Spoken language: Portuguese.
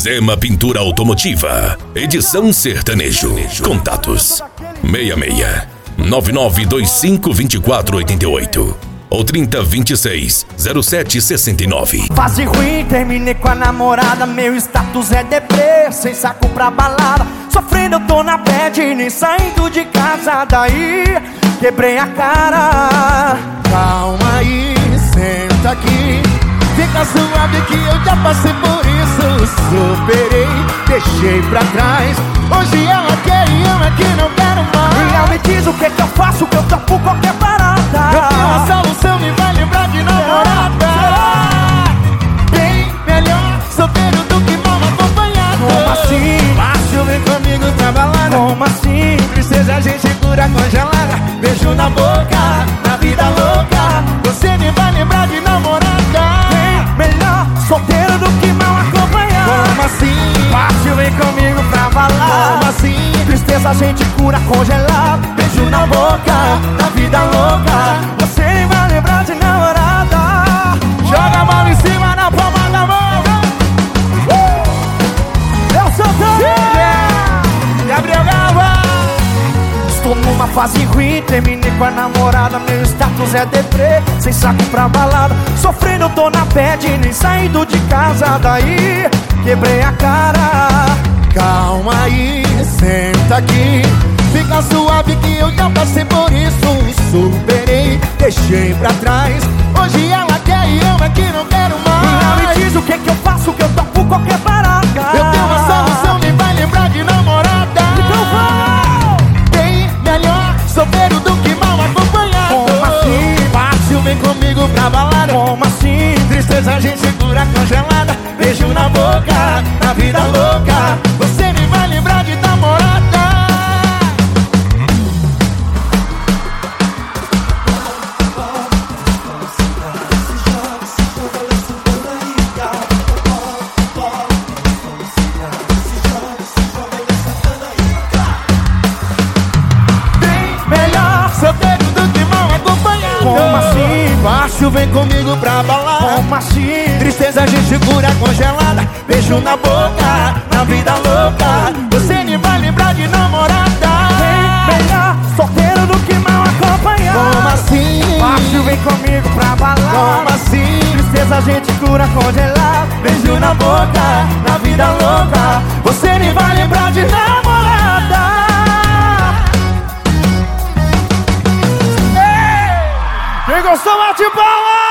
Zema Pintura Automotiva. Edição sertanejo. Contatos 66 99252488 ou 3026-0769. Fase ruim, terminei com a namorada. Meu status é deprê, sem saco pra balada. Sofrendo, eu tô na bad, nem saindo de casa. Daí, quebrei a cara. Calma aí, senta aqui. Fica suave que eu já passei por isso. Superei, deixei pra trás. Hoje ela quer e eu é que não quero mais. E ela me diz o que que eu faço, que eu topo qualquer parada. Eu tenho uma solução, me vai lembrar de namorada. Bem melhor solteiro do que mal acompanhado. Como assim? Fácil, vem comigo pra balada. Como assim? Princesa, a gente cura congelada. Beijo na boca, na vida louca. Você me vai lembrar de namorada. Melhor solteiro do que mal acompanhado. Como assim? Fácil, vem comigo pra balada. Como assim? Tristeza a gente cura congelado. Beijo na boca, na vida louca. Você nem vai lembrar de namorada. Joga a mão em cima na palma da mão. Eu sou Tony, Gabriel Gava. estou numa fase ruim, terminei com a namorada. Meu status é deprê, sem saco pra balada. Sofrendo, eu tô na bad, nem saindo de casa. Daí, quebrei a cara. Calma aí, senta aqui. Fica suave que eu já passei por isso. Superei, deixei pra trás. Hoje ela quer e eu é que não quero E ela me mais. diz o que que eu faço, que eu topo qualquer parada. Eu tenho uma solução, me vai lembrar de namorada. Então vai! Bem melhor solteiro do que mal acompanhado. Como assim? Fácil, vem comigo pra balada. Como assim? Tristeza a gente segura congelada. Beijo na boca, na vida louca. Você me vai lembrar de namorada. Solteiro do que mal acompanhado. Como assim? Fácil, vem comigo pra balada. Como assim? Tristeza a gente cura congelada. Beijo na boca, na vida louca. Você nem vai lembrar de namorada. Melhor solteiro do que mal acompanhado. Como assim? Fácil, vem comigo pra balada. Como assim? Tristeza a gente cura congelado. Beijo na boca, na vida louca. Você nem vai lembrar de namorada. Quem gostou, bate palma!